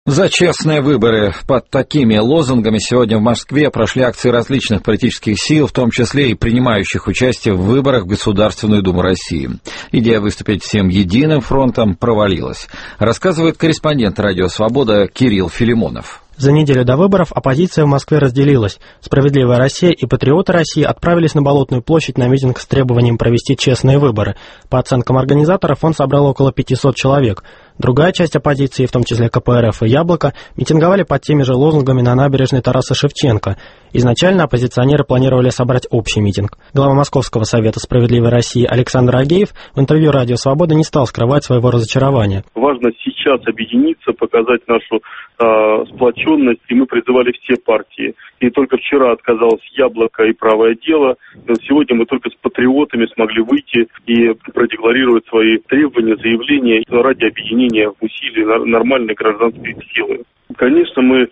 За честные выборы. Под такими лозунгами сегодня в Москве прошли акции различных политических сил, в том числе и принимающих участие в выборах в Государственную Думу России. Идея выступить всем единым фронтом провалилась. Рассказывает корреспондент «Радио Свобода» Кирилл Филимонов. За неделю до выборов оппозиция в Москве разделилась. «Справедливая Россия» и «Патриоты России» отправились на Болотную площадь на митинг с требованием провести честные выборы. По оценкам организаторов, он собрал около 500 человек. Другая часть оппозиции, в том числе КПРФ и «Яблоко», митинговали под теми же лозунгами на набережной Тараса Шевченко. Изначально оппозиционеры планировали собрать общий митинг. Глава Московского совета «Справедливой России» Александр Агеев в интервью «Радио Свобода» не стал скрывать своего разочарования. Важно сейчас объединиться, показать нашу сплоченность, и мы призывали все партии. И только вчера отказалось «Яблоко» и «Правое дело». Сегодня мы только с патриотами смогли выйти и продекларировать свои требования, заявления ради объединения усилий нормальной гражданской силы. Конечно, мы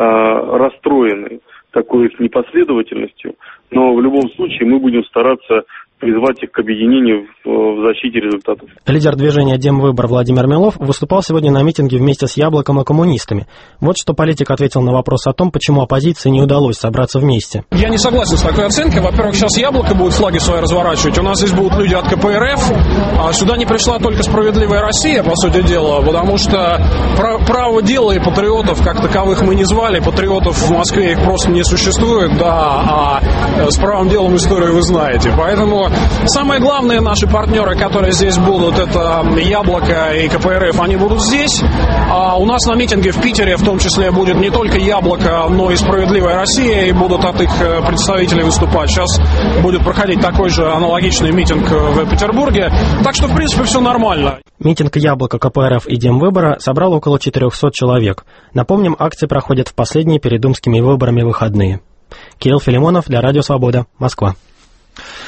расстроены такой их непоследовательностью, но в любом случае мы будем стараться призвать их к объединению в защите результатов. Лидер движения «Демвыбор» Владимир Милов выступал сегодня на митинге вместе с «Яблоком» и коммунистами. Вот что политик ответил на вопрос о том, почему оппозиции не удалось собраться вместе. Я не согласен с такой оценкой. Во-первых, сейчас «Яблоко» будет флаги свои разворачивать. У нас здесь будут люди от КПРФ. А сюда не пришла только «Справедливая Россия», по сути дела, потому что «Право дела» и патриотов как таковых мы не звали. Патриотов в Москве их просто не существует, да, а с «Правым делом» историю вы знаете. Поэтому самые главные наши партнеры, которые здесь будут, это «Яблоко» и КПРФ, они будут здесь. А у нас на митинге в Питере в том числе будет не только «Яблоко», но и «Справедливая Россия», и будут от их представителей выступать. Сейчас будет проходить такой же аналогичный митинг в Петербурге. Так что, в принципе, все нормально. Митинг «Яблоко», КПРФ и Демвыбора собрал около 400 человек. Напомним, акции проходят в последние перед думскими выборами выходные. Кирилл Филимонов для «Радио Свобода», Москва.